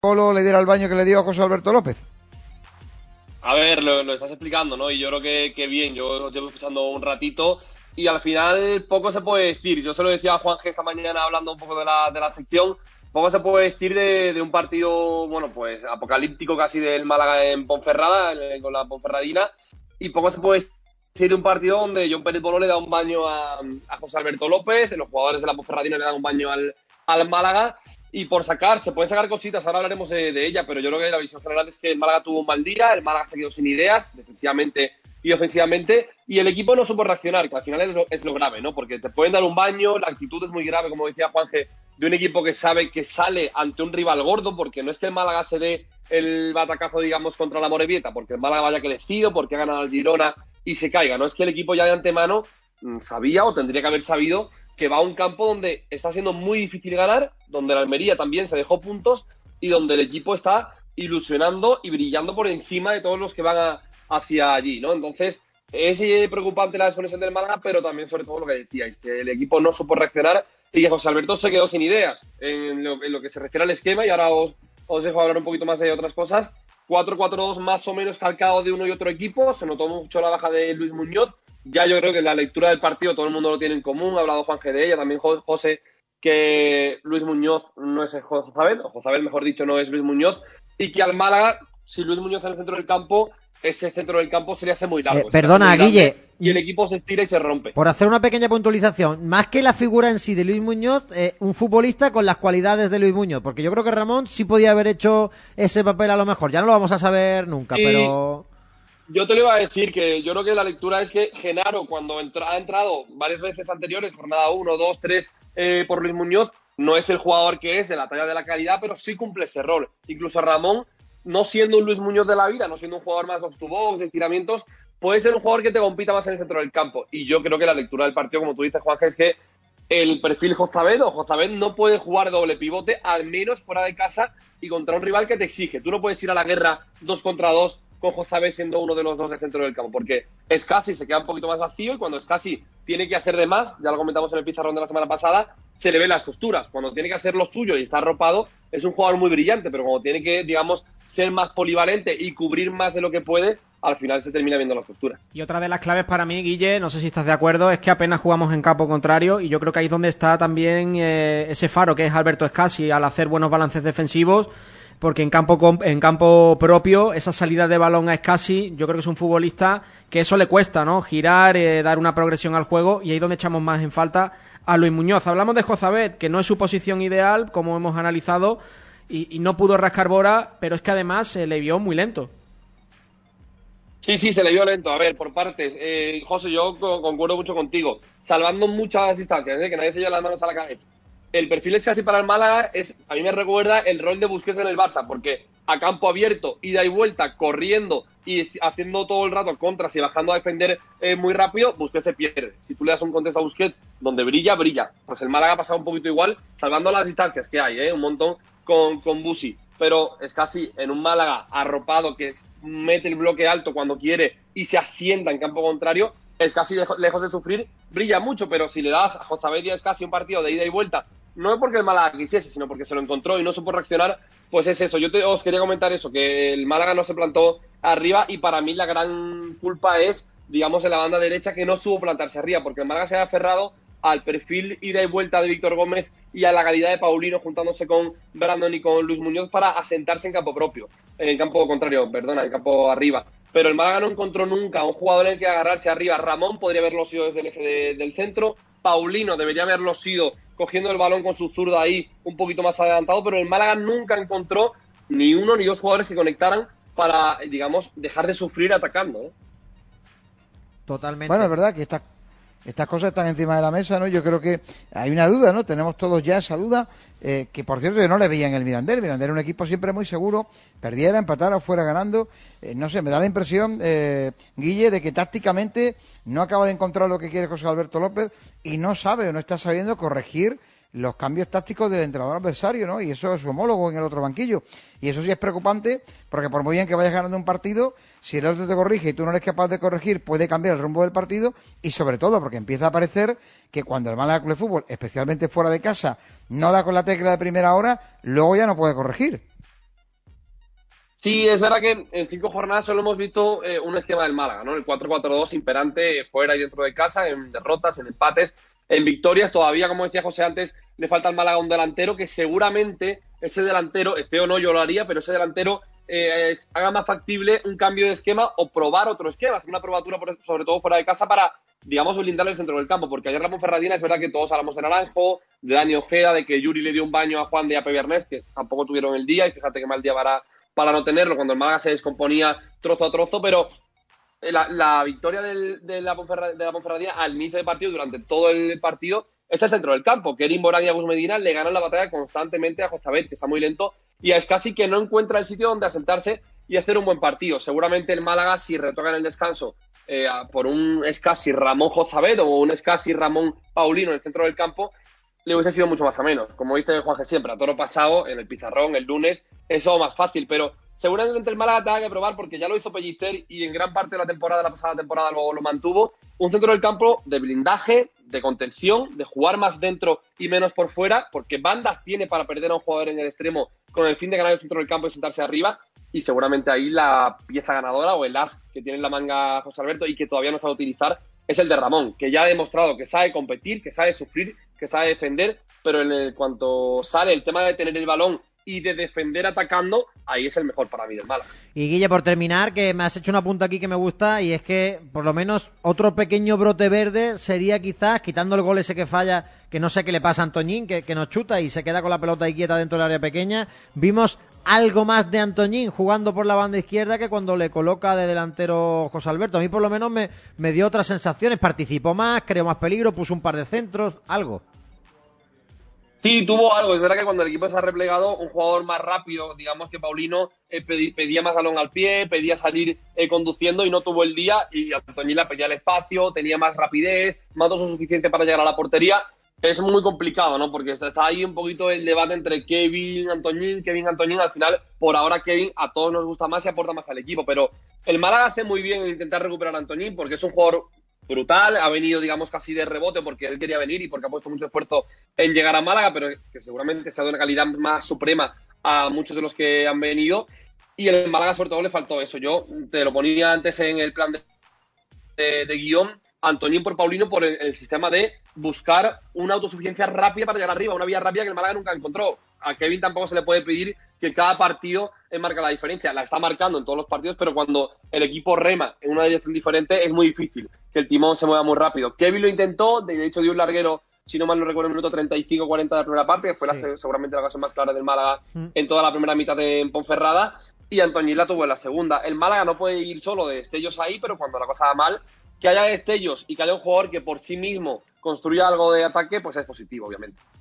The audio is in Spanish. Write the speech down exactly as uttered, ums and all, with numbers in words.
Polo le diera el baño que le dio a José Alberto López? A ver, lo, lo estás explicando, ¿no? Y yo creo que, que bien, yo os llevo escuchando un ratito y al final poco se puede decir. Yo se lo decía a Juanje esta mañana hablando un poco de la, de la sección, poco se puede decir de, de un partido, bueno, pues apocalíptico casi del Málaga en Ponferrada, en, con la Ponferradina, y poco se puede decir de un partido donde John Pérez Polo le da un baño a, a José Alberto López, los jugadores de la Ponferradina le dan un baño al, al Málaga. Y por sacar, se pueden sacar cositas, ahora hablaremos de, de ella, pero yo creo que la visión general es que el Málaga tuvo un mal día, el Málaga se quedó sin ideas, defensivamente y ofensivamente, y el equipo no supo reaccionar, que al final es lo, es lo grave, ¿no? Porque te pueden dar un baño, la actitud es muy grave, como decía Juanje, de un equipo que sabe que sale ante un rival gordo, porque no es que el Málaga se dé el batacazo, digamos, contra la Morevieta, porque el Málaga vaya crecido, porque ha ganado al Girona y se caiga, ¿no? Es que el equipo ya de antemano sabía o tendría que haber sabido que va a un campo donde está siendo muy difícil ganar, donde la Almería también se dejó puntos y donde el equipo está ilusionando y brillando por encima de todos los que van a, hacia allí, ¿no? Entonces, es preocupante la desconexión del Málaga, pero también sobre todo lo que decíais, que el equipo no supo reaccionar y que José Alberto se quedó sin ideas en lo, en lo que se refiere al esquema, y ahora os, os dejo hablar un poquito más de otras cosas. cuatro cuatro dos más o menos calcado de uno y otro equipo, se notó mucho la baja de Luis Muñoz. Ya yo creo que en la lectura del partido todo el mundo lo tiene en común, ha hablado Juanje de ella, también José, que Luis Muñoz no es Jozabel, o Jozabel mejor dicho no es Luis Muñoz, y que al Málaga, si Luis Muñoz en el centro del campo, ese centro del campo se le hace muy largo. Eh, perdona, Guille. Y el equipo se estira y se rompe. Por hacer una pequeña puntualización, más que la figura en sí de Luis Muñoz, eh, un futbolista con las cualidades de Luis Muñoz, porque yo creo que Ramón sí podía haber hecho ese papel a lo mejor, ya no lo vamos a saber nunca, y... pero... Yo te lo iba a decir, que yo creo que la lectura es que Genaro, cuando entra, ha entrado varias veces anteriores, jornada uno, dos, tres, eh, por Luis Muñoz, no es el jugador que es, de la talla de la calidad, pero sí cumple ese rol. Incluso Ramón, no siendo un Luis Muñoz de la vida, no siendo un jugador más box to box, de estiramientos, puede ser un jugador que te compita más en el centro del campo. Y yo creo que la lectura del partido, como tú dices, Juanje, es que el perfil Jozabed o Jozabed no puede jugar doble pivote, al menos fuera de casa y contra un rival que te exige. Tú no puedes ir a la guerra dos contra dos con Jozabed siendo uno de los dos del centro del campo, porque Escasi se queda un poquito más vacío y cuando Escasi tiene que hacer de más, ya lo comentamos en el pizarrón de la semana pasada, se le ven las costuras. Cuando tiene que hacer lo suyo y está arropado, es un jugador muy brillante, pero cuando tiene que, digamos, ser más polivalente y cubrir más de lo que puede, al final se termina viendo las costuras. Y otra de las claves para mí, Guille, no sé si estás de acuerdo, es que apenas jugamos en campo contrario y yo creo que ahí es donde está también eh, ese faro que es Alberto Escasi al hacer buenos balances defensivos, porque en campo en campo propio, esa salida de balón a Escasi, yo creo que es un futbolista que eso le cuesta, ¿no? Girar, eh, dar una progresión al juego, y ahí es donde echamos más en falta a Luis Muñoz. Hablamos de Jozabed, que no es su posición ideal, como hemos analizado, y, y no pudo rascar Bora, pero es que además se le vio muy lento. Sí, sí, se le vio lento. A ver, por partes. Eh, José, yo concuerdo mucho contigo. Salvando muchas distancias, ¿eh? Que nadie se lleve las manos a la cabeza. El perfil es casi para el Málaga, es, a mí me recuerda el rol de Busquets en el Barça, porque a campo abierto, ida y vuelta, corriendo y haciendo todo el rato contras y bajando a defender eh, muy rápido, Busquets se pierde. Si tú le das un contexto a Busquets donde brilla, brilla. Pues el Málaga ha pasado un poquito igual, salvando las distancias que hay, ¿eh? Un montón con, con Busi. Pero es casi en un Málaga arropado que mete el bloque alto cuando quiere y se asienta en campo contrario, es casi lejos de sufrir, brilla mucho, pero si le das a Jozabed y a Escasi un partido de ida y vuelta, no es porque el Málaga quisiese, sino porque se lo encontró y no supo reaccionar, pues es eso. Yo te, os quería comentar eso, que el Málaga no se plantó arriba y para mí la gran culpa es, digamos, en la banda derecha, que no supo plantarse arriba, porque el Málaga se ha aferrado al perfil ida y vuelta de Víctor Gómez y a la calidad de Paulino juntándose con Brandon y con Luis Muñoz para asentarse en campo propio, en el campo contrario, perdona, en el campo arriba. Pero el Málaga no encontró nunca un jugador en el que agarrarse arriba. Ramón podría haberlo sido desde el eje de, del centro, Paulino debería haberlo sido cogiendo el balón con su zurda ahí un poquito más adelantado, pero el Málaga nunca encontró ni uno ni dos jugadores que conectaran para, digamos, dejar de sufrir atacando, ¿no? Totalmente. Bueno, es verdad que estas estas cosas están encima de la mesa, ¿no? Yo creo que hay una duda, ¿no? Tenemos todos ya esa duda, eh, que por cierto yo no le veía en el Mirandés. El Mirandés era un equipo siempre muy seguro, perdiera, empatara o fuera ganando. Eh, no sé, me da la impresión, eh, Guille, de que tácticamente no acaba de encontrar lo que quiere José Alberto López y no sabe o no está sabiendo corregir los cambios tácticos del entrenador adversario, ¿no? Y eso es su homólogo en el otro banquillo. Y eso sí es preocupante, porque por muy bien que vayas ganando un partido, si el otro te corrige y tú no eres capaz de corregir, puede cambiar el rumbo del partido, y sobre todo porque empieza a parecer que cuando el Málaga Club de Fútbol, especialmente fuera de casa, no da con la tecla de primera hora, luego ya no puede corregir. Sí, es verdad que en cinco jornadas solo hemos visto eh, un esquema del Málaga, ¿no? El cuatro cuatro dos imperante eh, fuera y dentro de casa, en derrotas, en empates, en victorias. Todavía, como decía José antes, le falta al Málaga un delantero que seguramente ese delantero, esté o no yo lo haría, pero ese delantero eh, es, haga más factible un cambio de esquema o probar otro esquema, hacer una probatura por, sobre todo fuera de casa para, digamos, blindar el centro del campo, porque ayer la Ponferradina es verdad que todos hablamos de Naranjo, de Dani Ojeda, de que Yuri le dio un baño a Juan de Ape Bernés, que tampoco tuvieron el día, y fíjate que mal día para para no tenerlo, cuando el Málaga se descomponía trozo a trozo, pero la, la victoria del, de, la Ponferradina, de la Ponferradina al inicio del partido, durante todo el partido, es el centro del campo. Kerin Morán y Agus Medina le ganan la batalla constantemente a Jozabet, que está muy lento, y a Escasi, que no encuentra el sitio donde asentarse y hacer un buen partido. Seguramente el Málaga, si retoca en el descanso eh, por un Escasi Ramón Jozabet o un Escasi Ramón Paulino en el centro del campo, le hubiese sido mucho más a menos. Como dice Juanje siempre, a toro pasado, en el pizarrón, el lunes, eso más fácil, pero seguramente el Málaga tenga que probar, porque ya lo hizo Pellicer y en gran parte de la temporada, la pasada temporada lo, lo mantuvo, un centro del campo de blindaje, de contención, de jugar más dentro y menos por fuera, porque bandas tiene para perder a un jugador en el extremo con el fin de ganar el centro del campo y sentarse arriba, y seguramente ahí la pieza ganadora o el as que tiene en la manga José Alberto y que todavía no sabe utilizar es el de Ramón, que ya ha demostrado que sabe competir, que sabe sufrir, que sabe defender, pero en el, cuanto sale el tema de tener el balón y de defender atacando, ahí es el mejor para mí del Málaga. Y Guille, por terminar, que me has hecho una punta aquí que me gusta, y es que por lo menos otro pequeño brote verde sería quizás, quitando el gol ese que falla, que no sé qué le pasa a Antoñín, que, que nos chuta y se queda con la pelota ahí quieta dentro del área pequeña, vimos algo más de Antoñín jugando por la banda izquierda que cuando le coloca de delantero José Alberto. A mí por lo menos me, me dio otras sensaciones, participó más, creó más peligro, puso un par de centros, algo. Sí, tuvo algo. Es verdad que cuando el equipo se ha replegado, un jugador más rápido, digamos que Paulino eh, pedí, pedía más balón al pie, pedía salir eh, conduciendo y no tuvo el día, y Antoñín pedía el espacio, tenía más rapidez, más dosis suficiente para llegar a la portería. Es muy complicado, ¿no? Porque está, está ahí un poquito el debate entre Kevin, Antoñín, Kevin, Antoñín. Al final, por ahora Kevin a todos nos gusta más y aporta más al equipo, pero el Málaga hace muy bien en intentar recuperar a Antoñín, porque es un jugador brutal, ha venido, digamos, casi de rebote porque él quería venir y porque ha puesto mucho esfuerzo en llegar a Málaga, pero que seguramente se ha dado una calidad más suprema a muchos de los que han venido, y el Málaga sobre todo le faltó eso. Yo te lo ponía antes en el plan de, de, de guión, Antoñín por Paulino, por el, el sistema de buscar una autosuficiencia rápida para llegar arriba, una vía rápida que el Málaga nunca encontró. A Kevin tampoco se le puede pedir que cada partido marca la diferencia. La está marcando en todos los partidos, pero cuando el equipo rema en una dirección diferente es muy difícil que el timón se mueva muy rápido. Kevin lo intentó, de hecho dio un larguero, si no mal no recuerdo, en el minuto treinta y cinco cuarenta de la primera parte, que fue sí. la, seguramente la ocasión más clara del Málaga mm. en toda la primera mitad de Ponferrada, y Antoñín la tuvo en la segunda. El Málaga no puede ir solo de destellos ahí, pero cuando la cosa va mal, que haya destellos y que haya un jugador que por sí mismo construya algo de ataque, pues es positivo, obviamente.